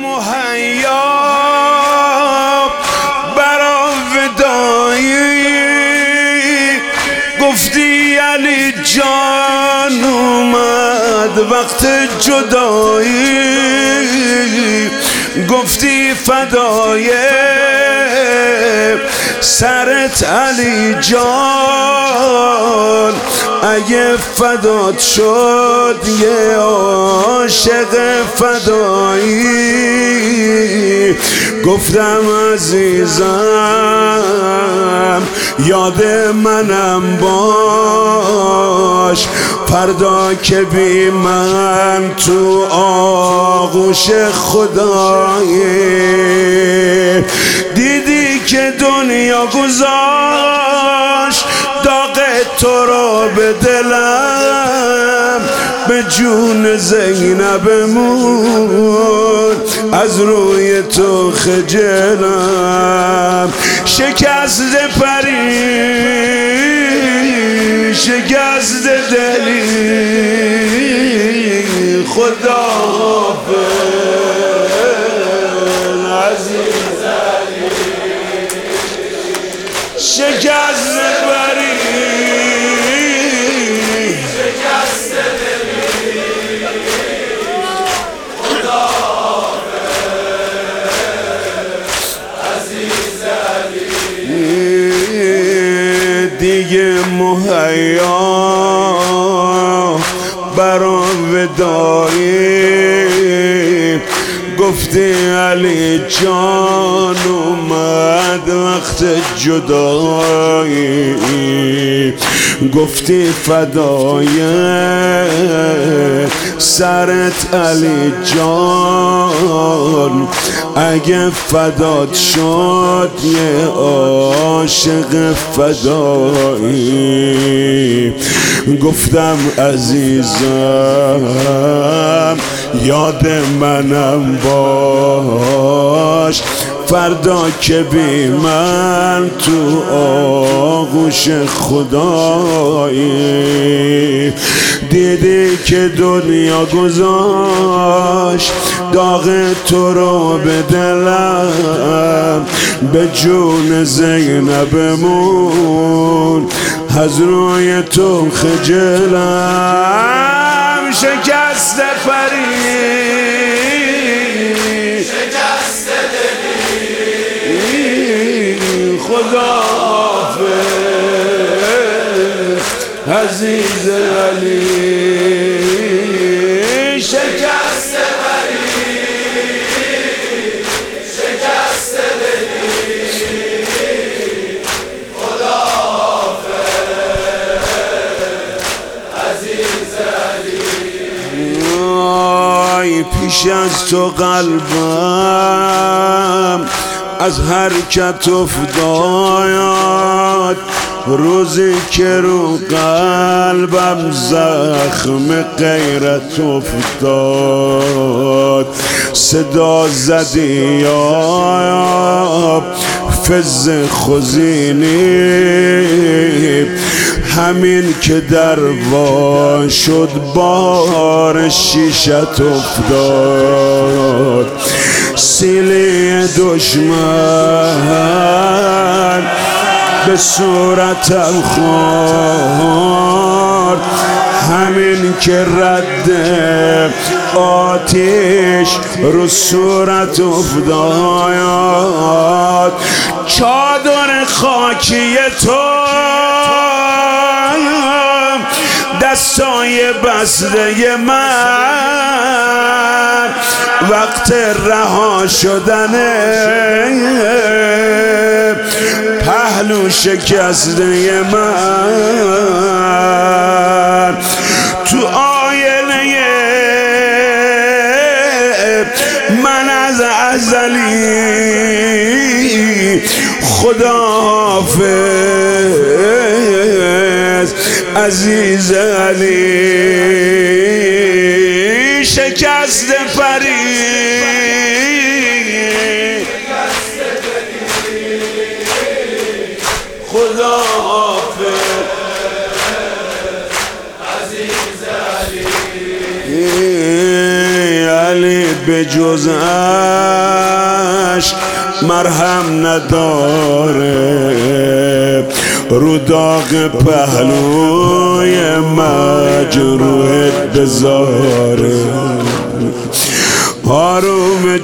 مهیا برا ودایی گفتی علی جان اومد وقت جدایی گفتی فدای سرت علی جان اگه فدات شد یه عاشق فدایی گفتم عزیزم یاد منم باش فردا که بی من تو آغوش خدایی دیدی که دنیا گذاشت داغ تو رو به دلم به جون زینبمون از روی تو خجلم شکست پری شکست دلی خدا حافظ عزیز علی شکست پری شکست دلی خدا حافظ عزیز علی دیگه مهیا برا ودایی گفتی علی جان اومد وقت جدایی گفتی فدای سرت علی جان اگه فدات شد یه عاشق فدایی گفتم عزیزم یاد منم باش فردا که بی من تو آغوش خدایی دیدی که دنیا گذاشت داغ تو رو به دلم به جون زینبمون از روی تو خجلم شکست پری شکست دلی خدا حافظ عزیز علی شکست پری شکست دلی خدا حافظ عزیز علی پیش از تو قلبم از حرکت افتاد روزی که رو قلبم زخم غیرت افتاد صدا زدی یا فز خزینی همین که در وا شد بار شیشت افتاد سیلی دشمن به صورتم خورد همین که رد آتش رو صورت افتاد چادر خاکی تو دستای بسته من وقت رها شدنه پهلو شکسته من تو آینه من از ازلی خدا حافظ عزیز علی شکست پری خدا حافظ عزیز علی علی به جزش مرهم نداره، رو داغ پهلوی مجروح بذاره. آروم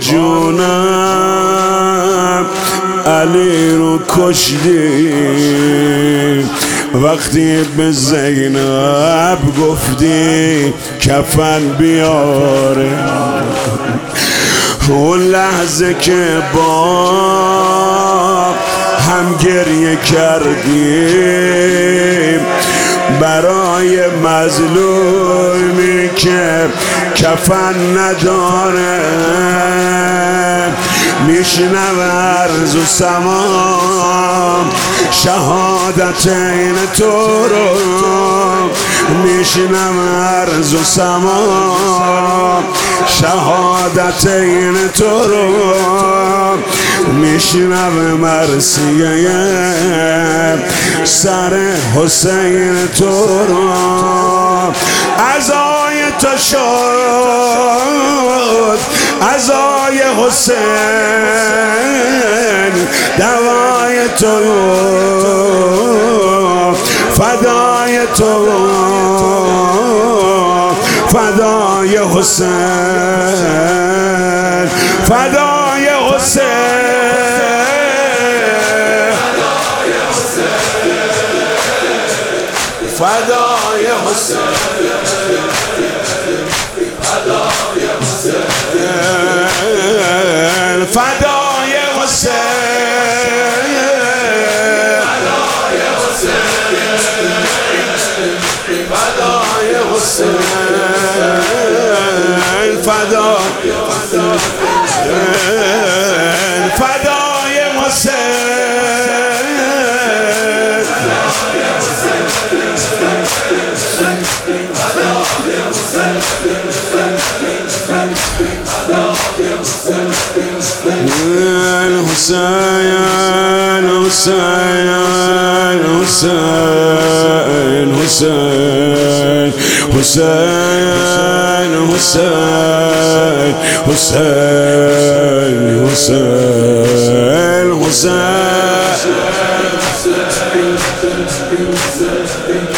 جونم علی رو کشتی، وقتی به زینب گفتی کفن بیاره. اون لحظه که با هم گریه کردیم برای مظلومی که کفن نداره، میشنو عرض و سمام شهادت این تو رو، میشنو عرض و سمام شهادت این تو رو، میشنو مرثیه سر حسین تو رو. عزای تو شد عزای حسین، دوای تو فدای تو فدای حسین، فدای حسین، فدای حسین، فدای حسین، فدای حسین، فدای الحسين حسين حسين حسين حسين حسين حسين حسين حسين